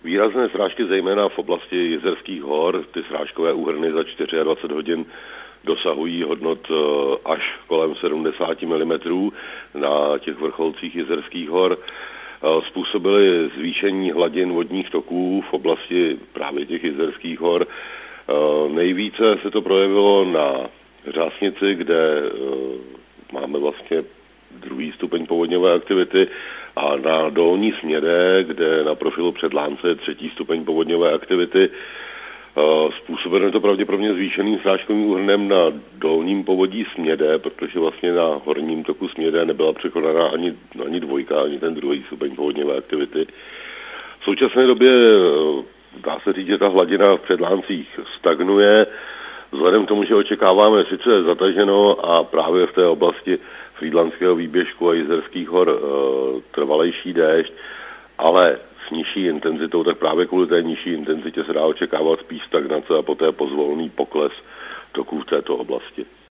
Výrazné srážky zejména v oblasti Jizerských hor, ty srážkové úhrny za 24 hodin dosahují hodnot až kolem 70 mm na těch vrcholcích Jizerských hor. Způsobily zvýšení hladin vodních toků v oblasti právě těch Jizerských hor. Nejvíce se to projevilo na Řásnici, kde máme vlastně druhý stupeň povodňové aktivity, a na Dolní Smědé, kde na profilu Předlánce je třetí stupeň povodňové aktivity. Způsobeno to pravděpodobně zvýšeným srážkovým úhrnem na dolním povodí Smědé, protože vlastně na horním toku Smědé nebyla překonaná ani dvojka, ani ten druhý stupeň povodňové aktivity. V současné době dá se říct, že ta hladina v Předláncích stagnuje. Vzhledem k tomu, že očekáváme sice zataženo a právě v té oblasti Frýdlantského výběžku a Jizerských hor trvalejší déšť, ale s nižší intenzitou, tak právě kvůli té nižší intenzitě se dá očekávat spíš stagnace a poté pozvolný pokles toků v této oblasti.